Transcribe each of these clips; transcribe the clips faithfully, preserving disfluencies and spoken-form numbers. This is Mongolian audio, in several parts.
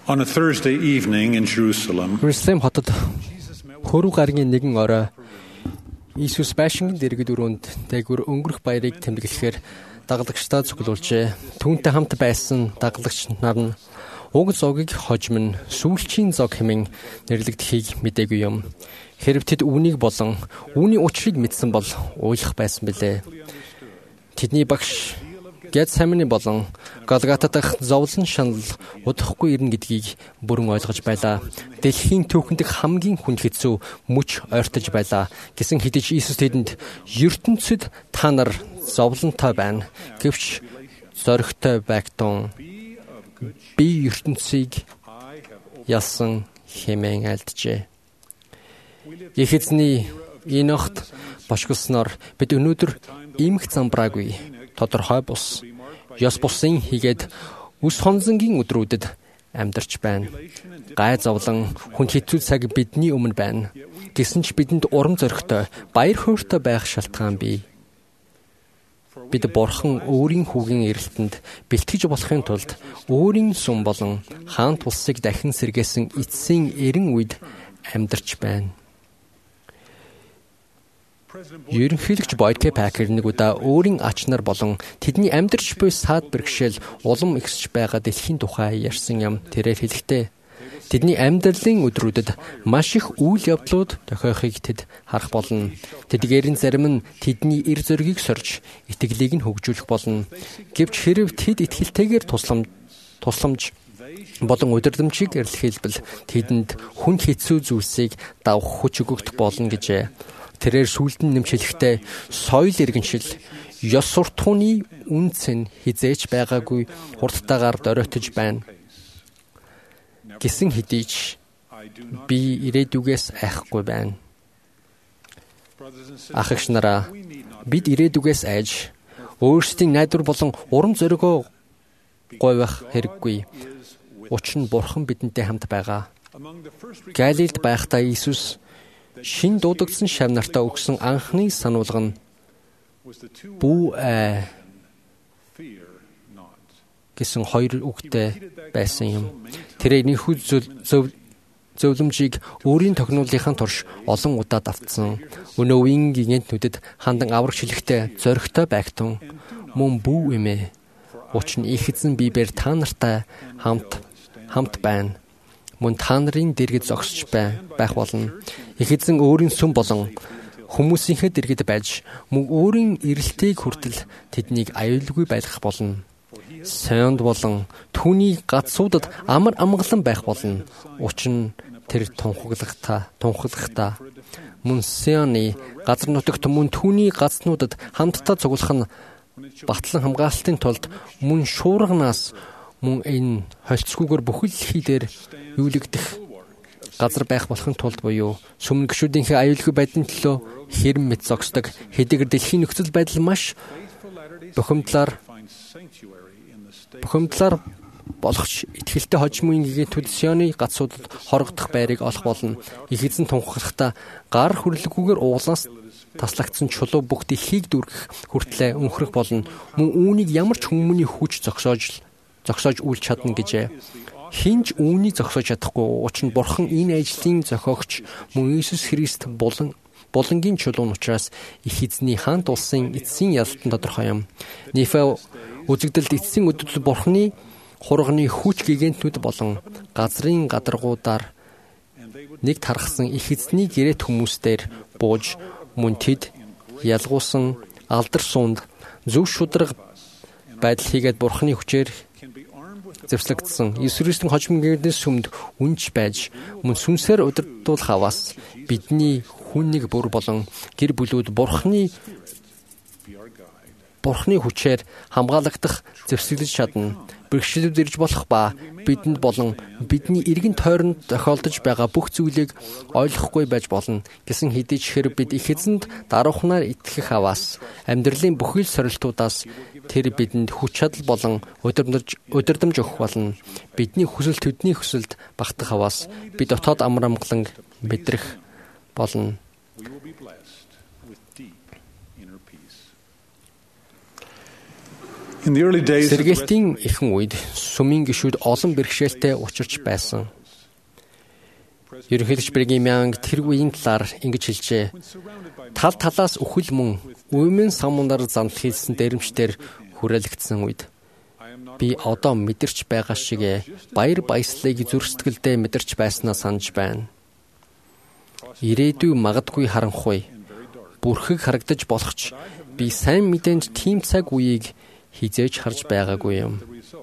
On a Thursday evening in Jerusalem, Иерусалим хотод хөрөг гаригийн нэгэн орой Иесус байшингийн дэргэд өрөөнд дээгүүр өнгөрөх баярыг тэмдэглэхээр дагалдагчдаа цуглуулжээ. Түүнтэй хамт байсан дагалдагч нар нь уг зогийг хожим нь сүүлчийн зог хэмээн нэрлэгдэхийг мэдээгүй юм. Хэрв тэд үүнийг болон үүний учрыг мэдсэн бол уйлах байсан билээ. Тэдний багш Гетсемани болон Голгота дахь зовлон шанал удахгүй ирнэ гэдгийг бүрэн ойлгож байлаа. Дэлхийн түүхэнд хамгийн хүнд хэцүү мөч ойртож байлаа. Гэсэн хэдиж Иесус тэдэнд ертөнцид та нар зовлонтой байна. Гэвч зоригтой байгтун би ертөнцийг ялсан хэмээн альджээ. Их эзний Энохт бошгосноор бид өнөөдөр иймх замбраагүй тодорхой бус ёс бусын хийгээд үс хонзонгийн өдрүүдэд амьдарч байна. Гай зовлон хүн хэцүү цаг бидний өмнө байна. Гэсэн ч бидэнд урам зоригтой, баяр хөөртэй байх шалтгаан бий. Бид Бурхан өөрийн хүүгийн эрэлтэнд бэлтгэж болохын тулд өөрийн сүм болон хаант улсыг дахин сэргээсэн эцсийн эрен үед амьдарч байна. Ерөнхийлөгч Бойд К. Пакер нэг удаа өөрийн ач нар болон тэдний амьдарч буй саад бэрхшээл улам ихсэж байгаа дэлхийн тухай ярьсан юм. Тэрээр хэлэхдээ тэдний амьдралын өдрүүдэд маш их үйл явдлууд тохиохыг тэд харах болно. Тэдгээрийн зарим нь тэдний эр зөргийг сорж, итгэлийг нь хөгжүүлэх болно. Гэвч хэрв тэд итгэлтэйгээр туслам тусламж болон удирдамжийг эрэлхийлбэл тэдэнд хүн хэцүү зүйлсийг давах хүч өгөгдөх болно гэжээ. Тэрээр сүлд нь нэмж хэлэхдээ соёл иргэншил, ёс суртахууны үнц нь хизээч байгаагүй хурдтайгаар доройтож байна. Гэсэн хэдий ч би ирээдүгээс айхгүй байна. Ах эгч нараа, бид ирээдүгээс айж өөрсдийн найдвар болон урам зоригоо говьох хэрэггүй. Учир нь Бурхан бидэнтэй хамт байгаа. Галилд байхдаа Иесус шин дуудагдсан шав нартаа өгсөн анхны сануулга нь бүү ээ гэсэн хоёр үгтэй байсан юм. Тэр энэхүү зөвлөмжийг өөрийн тохиолдлынхаа турш олон удаа давтсан. Өнөө үеийн гинтнүүдэд хандан аврагч хэлэхдээ зоригтой байгтун мөн бүү эмээ. Учир нь их эзэн бибээр та нартай хамт хамт байна. Мөн та нарын дэргэд зогсож байх болно. Их эзэн өөрийн сүм болон хүмүүсийнхээ дэргэд байж мөн өөрийн эрэлтийг хүртэл тэднийг аюулгүй байлгах болно. Соёнд болон түүний гацуудад амар амгалан байх болно. Учир нь тэр тунхаглагта тунхаглагта мөн Сионы газар нутагт мөн түүний гацнуудад хамтдаа цуглах нь батлан хамгаалалтын тулд мөн шуурганаас мөн энэ холцгүйгээр бүхэл дэлхий дээр юулэгдэх газар байх болохын тулд буюу сүмэн гишүүдийнхээ аюулгүй байдлын төлөө хэрэм мэт зогсдог хэдийгээр дэлхийн нөхцөл байдал маш бухимдлаар бухимдлаар болохч итгэлтэй хожимын гэгэнтүүд Сионы гацуудад хорогдох байрыг олох болно. Их эзэн тунхаглахдаа гар хүрлэггүйгээр уулаас таслагдсан чулуу бүх дэлхийг дүргэх хүртлээр өнхрөх болно. Мөн үүнийг ямар ч хүмүүний хүч зогсоож зогсоож үйл чадна гэжээ. Хинч үүнийг зогсоож чадахгүй. Учир нь Бурхан энэ ажлын зохиогч мөн Иесус Христ болон булангийн чулуун учраас их эзний хаант улсын эцсийн ялалтан тодорхой юм. Нефе үзэгдэлд эцсийн өдөрт Бурханы хурганы хүч гигантнүүд болон газрын гадаргуудаар нэг тархсан их эзний гэрээт хүмүүстээр бууж мөн тэд ялгуусан алдар суунд зөв шударга байдал хийгээд Бурханы хүчээр зэвслэгдсэн Иесус Христийн хожим гэрээс сүмд үнж байж мөн сүнсээр удирдуулах аваас бидний хүн нэг бүр болон гэр бүлүүд Бурханы Бурханы хүчээр хамгаалагдах зэвсэглэж чадна. Бэрхшээлүүд ирж болох ба бидэнд болон бидний эргэн тойронд тохиолдож байгаа бүх зүйлийг ойлгохгүй байж болно. Гэсэн хэдий ч хэрэг бид их эзэнд даруухнаар итгэх аваас амьдралын бүхэл сорилтуудаас тэр бидэнд хүч чадал болон удирдамж удирдамж өгөх болно. Бидний хүсэл төдний хүсэлд багтах аваас бид дотоод амар амгалан мэдрэх болно. In the early days of the Сэргээлтийн ихэнх үед сүмийн гишүүд олон бэрхшээлтэй учирч байсан. Ерөнхийлөгч Бригем Янг тэр үеийн талаар ингэж хэлжээ. Тал талаас үхэл мөн үймэн самунаар занал хийсэн дээрэмчдэр хүрээлэгдсэн үед би одоо мэдэрч байгаа шиг баяр баясгалыг зүрх сэтгэлдээ мэдэрч байснаа санаж байна. Ирээдүй магадгүй харанхуй, бүрхэг харагдаж болох ч би сайн мэдээнд тийм цаг үеийг хизээж харж байгаагүй юм.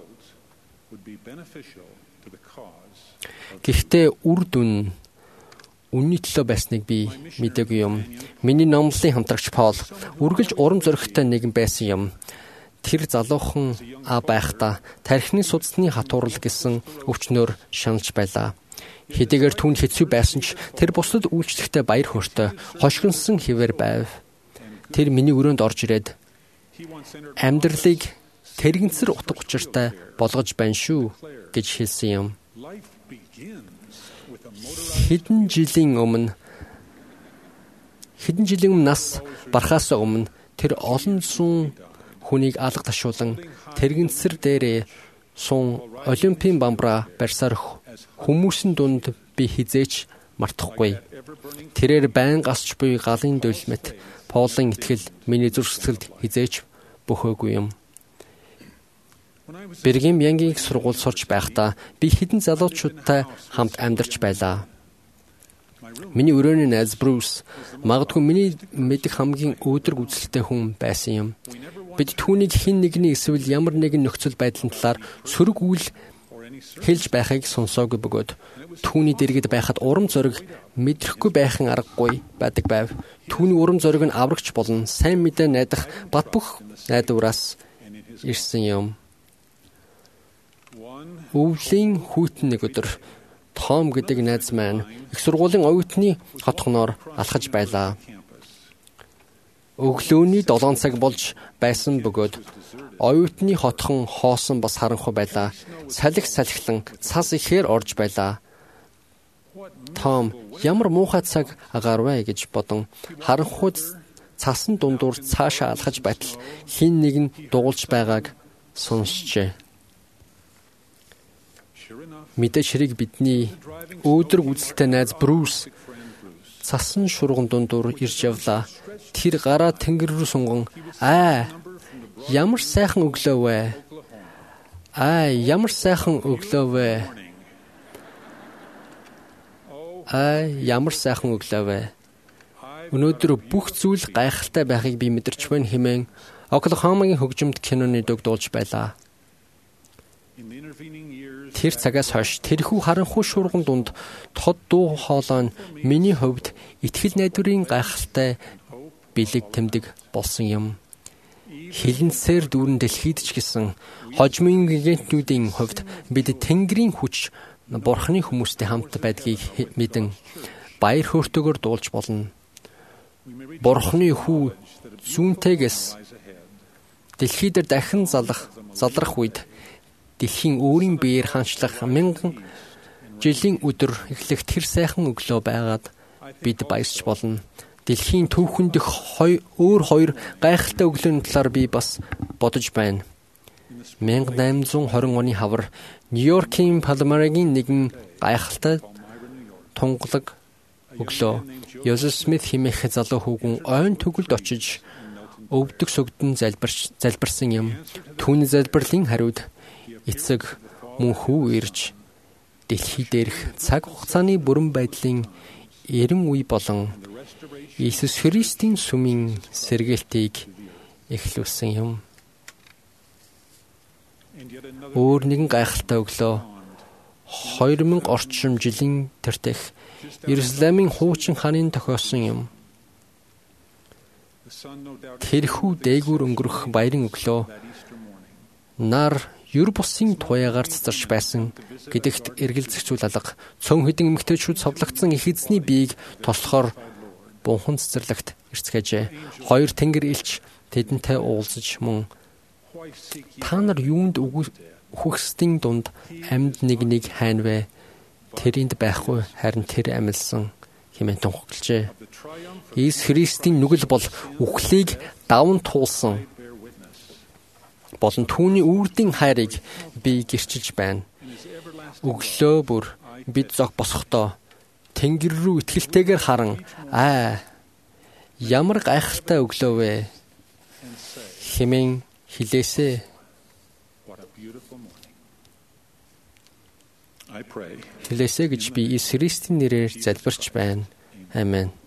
Гэхдээ үр дүн үнний төлөө байсныг би мэдээгүй юм. Миний номлолын хамтрагч Пол үргэлж урам зоригтой нэгэн байсан юм. Тэр залуухан а байхдаа тархины судасны хатуурал гэсэн өвчнөөр шаналж байлаа. Хэдийгээр түүнд хэцүү байсан ч тэр бусдад үйлчлэхдээ баяр хөөртэй, хошгинсон хэвээр байв. Тэр миний өрөөнд орж ирээд амьдралыг тэрэгцэр утга учиртай болгож байна шүү гэж хэлсэн юм. Хэдэн жилийн өмнө хэдэн жилийн өмнө нас барахаас өмнө тэр олон зуун хүнийг алга ташуулан тэрэгцэр дээрээ сун олимпийн бамбра барьсаар хүмүүсийн дунд би хизээч мартахгүй. Тэрээр байн гасч буй галын дөлмөт Полын итгэл миний зүрх сэтгэлд хизээч бөхөөгүй юм. Бригем Янгийн сургууль сурч байхдаа би хэдэн залуучуудтай хамт амьдарч байлаа. Миний өрөөний найз Брюс магадгүй миний мэдих хамгийн өөдрөг үзэлтэй хүн байсан юм. Бид түүнийг хэн нэгний эсвэл ямар нэгэн нөхцөл байдлын талаар сөрөг үйл хэлж байхыг сонсоогүй бөгөөд түүний дэргэд байхад урам зориг мэдрэхгүй байхын аргагүй байдаг байв. Түүний урам зориг нь аврагч болон сайн мэдээ найдах бат бөх найдвараас ирсэн юм. Өвлийн хүйтэн нэг өдөр Том гэдэг найз маань их сургуулийн оюутны хотхоноор алхаж байлаа. Өглөөний долоон цаг болж байсан бөгөөд оюутны хотхон хоосон бас харанхуй байлаа. Салхи салхилан цас ихээр орж байлаа. Том ямар муухай цаг агаар вэ гэж бодон харанхуй цасан дундуур цаашаа алхаж байтал хин нэг нь дуулж байгааг сонсчээ. Мэдээж хэрэг бидний өөдрөг үзэлтэй найз Брюс цасан шурган дундуур ирж явлаа. Тэр гараа тэнгэр рүү сунган аа ямар сайхан өглөө вэ? Аа ямар сайхан өглөө вэ? Аа ямар сайхан өглөө вэ? Өнөөдөр бүх зүйл гайхалтай байхыг би мэдэрч байна хэмээн Оклахомагийн хөгжимд киноны дөг дуулж байлаа. Тэр цагаас хойш тэрхүү харанхуй шуурган дунд тод дуу хоолой нь миний хувьд итгэл найдварын гайхалтай бэлэг тэмдэг болсон юм. Хилэнцээр дүүрэн дэлхийд ч гэсэн хожмын гигантнүүдийн хувьд бид Тэнгэрийн хүч Бурхны хүмүүстэй хамт байдгийг мэдэн баяр хөөртэйгээр дуулж болно. Бурхны хүү зүүнтэйгээс дэлхий дээр дахин залах залрах үед дэлхийн өөрийн биеэр ханчлах мянган жилийн өдөр эхлэх тэр сайхан өглөө байгаад бид баясч болно. Дэлхийн түүхэн дэх өөр хоёр гайхалтай өглөөний талаар би бас бодож байна. 천eight twenty оны хавар Нью-Йоркийн Палмерагийн нэгэн гайхалтай тунгалаг өглөө Йозеф Смит хэмээх залуу хүүхэн ойн төгөлд очиж өвдөг сүгдэн залбирч залбирсан юм. Түүний залбирлын хариуд эцэг мөн хүү ирж дэлхий дээрх цаг хугацааны бүрэн байдлын эрен үе болон Иесус Христийн сүмийн сэргээлтийг эхлүүлсэн юм. Өөр нэгэн гайхалтай өглөө two thousand орчим жилийн тэртех Иерусалимын хуучин хааны тохиосон юм. Тэрхүү дээгүүр өнгөрөх баярын өглөө нар юр бусын туяагаар цацарч байсан гэдэгт эргэл зэгцүүл алга цөм хэдэн эмэгтэйчүүд совлогдсон их эзний биеийг тослохоор бунхан цэцэрлэгт ирцгээжээ. Хоёр тэнгэр элч тэдэнтэй уулзаж мөн та нар юунд үхсдийн дунд амьд нэг нэг хайна вэ? Тэрэнд байхгүй харин тэр амилсан хэмээн тунхаглажээ. Иесус Христийн нүгэл бол үхлийг даван туулсан болон түүний үрдийн хайрыг би гэрчилж байна. Өглөө бүр бид зог босохдоо Тэнгэр рүү итгэлтэйгээр харан аа ямар гайхалтай өглөө вэ хэмээн хэлээсэ. Хэлээсэ гэж би Иесус Христийн нэрээр залбирч байна. Амен.